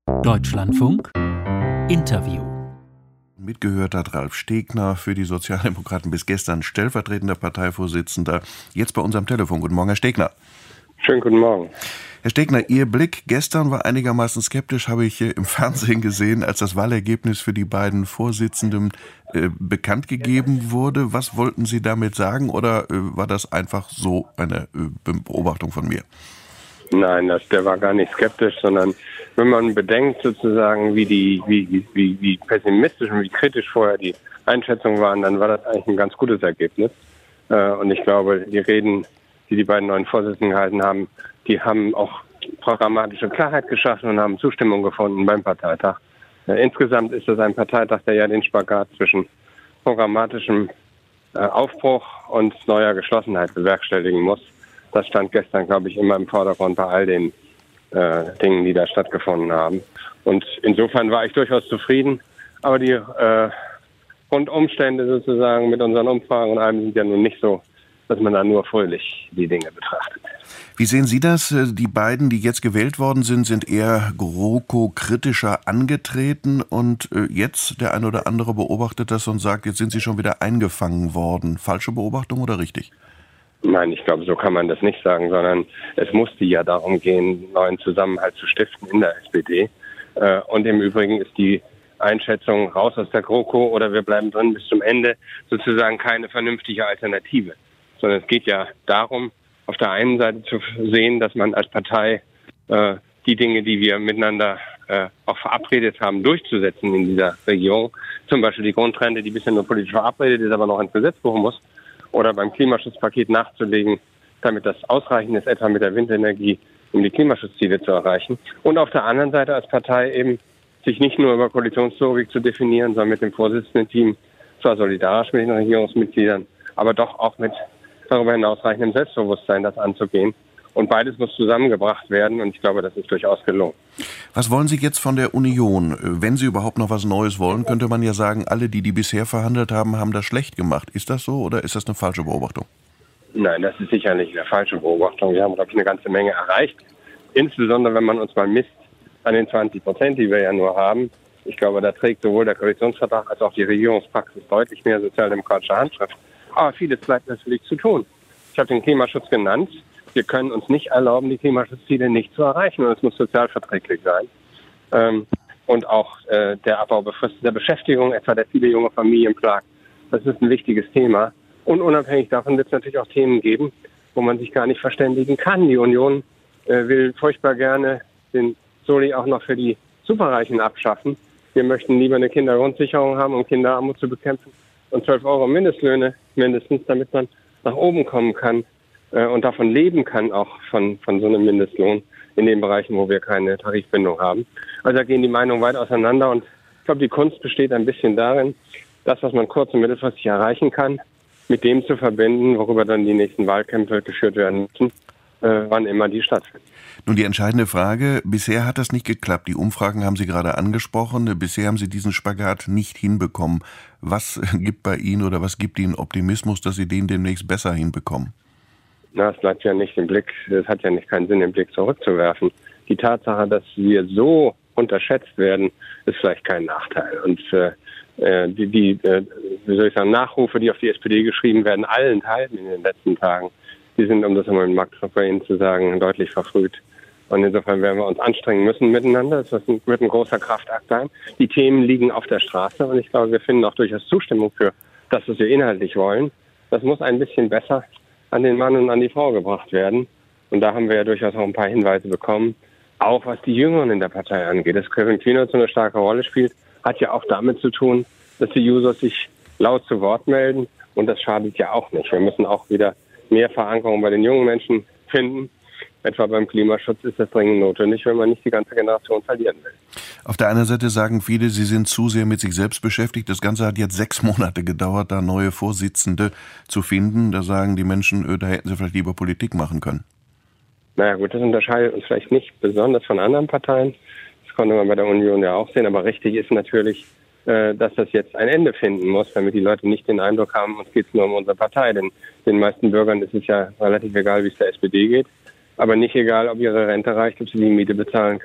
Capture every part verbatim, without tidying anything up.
Deutschlandfunk Interview. Mitgehört hat Ralf Stegner, für die Sozialdemokraten bis gestern stellvertretender Parteivorsitzender, jetzt bei uns am Telefon. Guten Morgen, Herr Stegner. Schönen guten Morgen. Herr Stegner, Ihr Blick gestern war einigermaßen skeptisch, habe ich im Fernsehen gesehen, als das Wahlergebnis für die beiden Vorsitzenden äh, bekannt gegeben wurde. Was wollten Sie damit sagen, oder äh, war das einfach so eine äh, Beobachtung von mir? Nein, das, der war gar nicht skeptisch, sondern wenn man bedenkt sozusagen, wie die, wie, wie, wie pessimistisch und wie kritisch vorher die Einschätzungen waren, dann war das eigentlich ein ganz gutes Ergebnis. Äh, und ich glaube, die Reden, die die beiden neuen Vorsitzenden gehalten haben, die haben auch programmatische Klarheit geschaffen und haben Zustimmung gefunden beim Parteitag. Äh, insgesamt ist das ein Parteitag, der ja den Spagat zwischen programmatischem äh, Aufbruch und neuer Geschlossenheit bewerkstelligen muss. Das stand gestern, glaube ich, immer im Vordergrund bei all den äh, Dingen, die da stattgefunden haben. Und insofern war ich durchaus zufrieden. Aber die äh, Grundumstände sozusagen mit unseren Umfragen und allem sind ja nun nicht so, dass man da nur fröhlich die Dinge betrachtet. Wie sehen Sie das? Die beiden, die jetzt gewählt worden sind, sind eher GroKo-kritischer angetreten und jetzt der eine oder andere beobachtet das und sagt, jetzt sind sie schon wieder eingefangen worden. Falsche Beobachtung oder richtig? Nein, ich glaube, so kann man das nicht sagen, sondern es musste ja darum gehen, neuen Zusammenhalt zu stiften in der S P D. Und im Übrigen ist die Einschätzung raus aus der GroKo oder wir bleiben drin bis zum Ende sozusagen keine vernünftige Alternative. Sondern es geht ja darum, auf der einen Seite zu sehen, dass man als Partei äh, die Dinge, die wir miteinander äh, auch verabredet haben, durchzusetzen in dieser Regierung. Zum Beispiel die Grundrente, die bisher nur politisch verabredet ist, aber noch ins Gesetzbuch muss. Oder beim Klimaschutzpaket nachzulegen, damit das ausreichend ist, etwa mit der Windenergie, um die Klimaschutzziele zu erreichen. Und auf der anderen Seite als Partei eben sich nicht nur über Koalitionslogik zu definieren, sondern mit dem Vorsitzenden-Team zwar solidarisch mit den Regierungsmitgliedern, aber doch auch mit darüber hinaus reichendem Selbstbewusstsein, das anzugehen. Und beides muss zusammengebracht werden und ich glaube, das ist durchaus gelungen. Was wollen Sie jetzt von der Union? Wenn Sie überhaupt noch was Neues wollen, könnte man ja sagen, alle, die die bisher verhandelt haben, haben das schlecht gemacht. Ist das so oder ist das eine falsche Beobachtung? Nein, das ist sicherlich eine falsche Beobachtung. Wir haben, glaube ich, eine ganze Menge erreicht. Insbesondere, wenn man uns mal misst an den zwanzig Prozent, die wir ja nur haben. Ich glaube, da trägt sowohl der Koalitionsvertrag als auch die Regierungspraxis deutlich mehr sozialdemokratische Handschrift. Aber vieles bleibt natürlich zu tun. Ich habe den Klimaschutz genannt. Wir können uns nicht erlauben, die Klimaschutzziele nicht zu erreichen. Und es muss sozialverträglich sein. Ähm, und auch äh, der Abbau befristeter Beschäftigung, etwa der viele junge Familien plagt. Das ist ein wichtiges Thema. Und unabhängig davon wird es natürlich auch Themen geben, wo man sich gar nicht verständigen kann. Die Union äh, will furchtbar gerne den Soli auch noch für die Superreichen abschaffen. Wir möchten lieber eine Kindergrundsicherung haben, um Kinderarmut zu bekämpfen. Und zwölf Euro Mindestlöhne mindestens, damit man nach oben kommen kann äh, und davon leben kann, auch von, von so einem Mindestlohn in den Bereichen, wo wir keine Tarifbindung haben. Also da gehen die Meinungen weit auseinander und ich glaube, die Kunst besteht ein bisschen darin, das, was man kurz- und mittelfristig erreichen kann, mit dem zu verbinden, worüber dann die nächsten Wahlkämpfe geführt werden müssen, äh, wann immer die stattfinden. Nun, die entscheidende Frage, bisher hat das nicht geklappt. Die Umfragen haben Sie gerade angesprochen. Bisher haben Sie diesen Spagat nicht hinbekommen. Was gibt bei Ihnen oder was gibt Ihnen Optimismus, dass Sie den demnächst besser hinbekommen? Na, es bleibt ja nicht im Blick, es hat ja nicht keinen Sinn, den Blick zurückzuwerfen. Die Tatsache, dass wir so unterschätzt werden, ist vielleicht kein Nachteil. Und äh, die, die äh, wie soll ich sagen, Nachrufe, die auf die S P D geschrieben werden, allen Teilen in den letzten Tagen, die sind, um das einmal mit Max bei Ihnen zu sagen, deutlich verfrüht. Und insofern werden wir uns anstrengen müssen miteinander. Das wird ein großer Kraftakt sein. Die Themen liegen auf der Straße und ich glaube, wir finden auch durchaus Zustimmung für das, was wir inhaltlich wollen. Das muss ein bisschen besser an den Mann und an die Frau gebracht werden. Und da haben wir ja durchaus auch ein paar Hinweise bekommen, auch was die Jüngeren in der Partei angeht. Dass Kevin Kühnert so eine starke Rolle spielt, hat ja auch damit zu tun, dass die Users sich laut zu Wort melden. Und das schadet ja auch nicht. Wir müssen auch wieder mehr Verankerung bei den jungen Menschen finden. Etwa beim Klimaschutz ist das dringend notwendig, wenn man nicht die ganze Generation verlieren will. Auf der einen Seite sagen viele, sie sind zu sehr mit sich selbst beschäftigt. Das Ganze hat jetzt sechs Monate gedauert, da neue Vorsitzende zu finden. Da sagen die Menschen, da hätten sie vielleicht lieber Politik machen können. Naja gut, das unterscheidet uns vielleicht nicht besonders von anderen Parteien. Das konnte man bei der Union ja auch sehen. Aber richtig ist natürlich, dass das jetzt ein Ende finden muss, damit die Leute nicht den Eindruck haben, uns geht es nur um unsere Partei. Denn den meisten Bürgern ist es ja relativ egal, wie es der S P D geht. Aber nicht egal, ob ihre Rente reicht, ob sie die Miete bezahlen können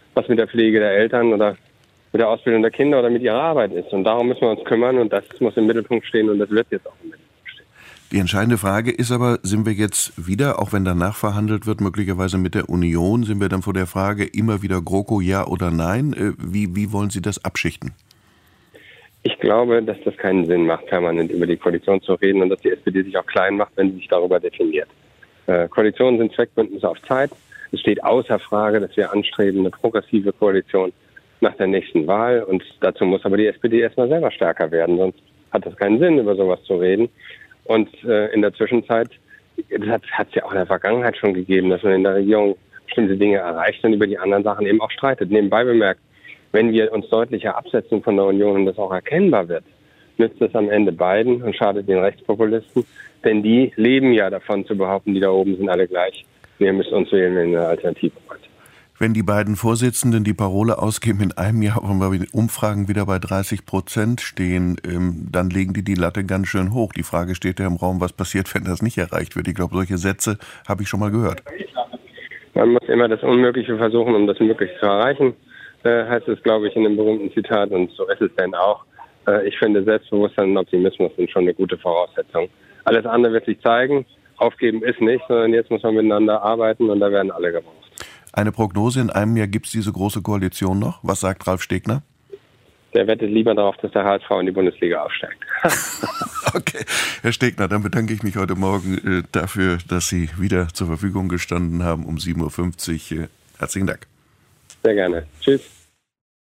was mit der Pflege der Eltern oder mit der Ausbildung der Kinder oder mit ihrer Arbeit ist. Und darum müssen wir uns kümmern und das muss im Mittelpunkt stehen und das wird jetzt auch im Mittelpunkt stehen. Die entscheidende Frage ist aber, sind wir jetzt wieder, auch wenn danach verhandelt wird, möglicherweise mit der Union, sind wir dann vor der Frage immer wieder GroKo, ja oder nein? Wie, wie wollen Sie das abschichten? Ich glaube, dass das keinen Sinn macht, permanent über die Koalition zu reden und dass die S P D sich auch klein macht, wenn sie sich darüber definiert. Äh, Koalitionen sind Zweckbündnisse auf Zeit. Es steht außer Frage, dass wir anstreben, eine progressive Koalition nach der nächsten Wahl. Und dazu muss aber die S P D erstmal selber stärker werden, sonst hat das keinen Sinn, über sowas zu reden. Und äh, in der Zwischenzeit, das hat es ja auch in der Vergangenheit schon gegeben, dass man in der Regierung bestimmte Dinge erreicht und über die anderen Sachen eben auch streitet. Nebenbei bemerkt, wenn wir uns deutlicher absetzen von der Union und das auch erkennbar wird, nützt es am Ende beiden und schadet den Rechtspopulisten. Denn die leben ja davon zu behaupten, die da oben sind alle gleich. Wir müssen uns wählen, wenn eine Alternative wollen. Wenn die beiden Vorsitzenden die Parole ausgeben, in einem Jahr, wenn wir mit Umfragen wieder bei dreißig Prozent stehen, ähm, dann legen die die Latte ganz schön hoch. Die Frage steht ja im Raum, was passiert, wenn das nicht erreicht wird. Ich glaube, solche Sätze habe ich schon mal gehört. Man muss immer das Unmögliche versuchen, um das Mögliche zu erreichen, äh, heißt es, glaube ich, in dem berühmten Zitat. Und so ist es denn auch. Äh, ich finde, Selbstbewusstsein und Optimismus sind schon eine gute Voraussetzung. Alles andere wird sich zeigen. Aufgeben ist nicht, sondern jetzt muss man miteinander arbeiten und da werden alle gebraucht. Eine Prognose, in einem Jahr gibt es diese große Koalition noch. Was sagt Ralf Stegner? Der wettet lieber darauf, dass der H S V in die Bundesliga aufsteigt. Okay, Herr Stegner, dann bedanke ich mich heute Morgen äh, dafür, dass Sie wieder zur Verfügung gestanden haben um sieben Uhr fünfzig. Äh, herzlichen Dank. Sehr gerne. Tschüss.